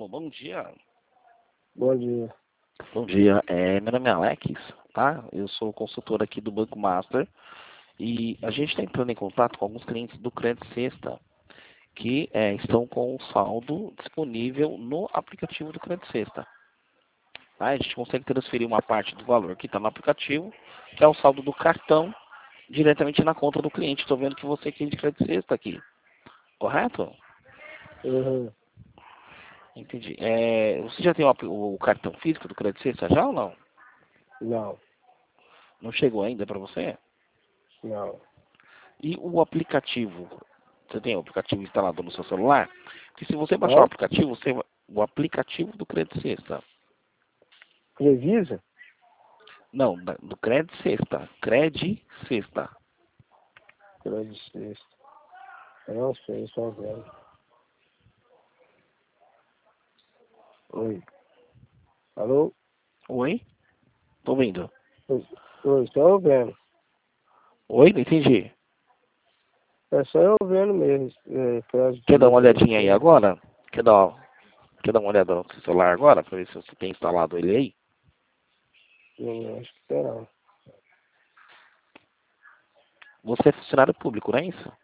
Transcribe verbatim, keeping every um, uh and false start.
Alô, bom dia. Bom dia. Bom dia, é, meu nome é Alex, tá? Eu sou consultor aqui do Banco Master e a gente está entrando em contato com alguns clientes do Crédito Sexta que é, estão com o saldo disponível no aplicativo do Crédito Sexta. Tá? A gente consegue transferir uma parte do valor que está no aplicativo, que é o saldo do cartão, diretamente na conta do cliente. Estou vendo que você tem de Crédito Sexta aqui, correto? Uhum. Entendi. É, você já tem o, apl- o cartão físico do Crédito Sexta já ou não? Não, Não chegou ainda para você? não. E o aplicativo? Você tem o aplicativo instalado no seu celular? Porque se você baixar o Qual? aplicativo, você vai- o aplicativo do Crédito Sexta. Crevisa? Não, da- do Crédito Sexta. Crédito Sexta. Crédito sexta. Eu não sei, só vendo. Oi. Alô? Oi? Tô vendo. Oi, Oi, estou vendo. Oi? Não entendi. É só eu vendo mesmo. É, crédito Quer dar uma sexta. olhadinha aí agora? Quer dar, quer dar uma olhada no seu celular agora? Pra ver se você tem instalado ele aí? Não, acho que terá. Você é funcionário público, não é isso?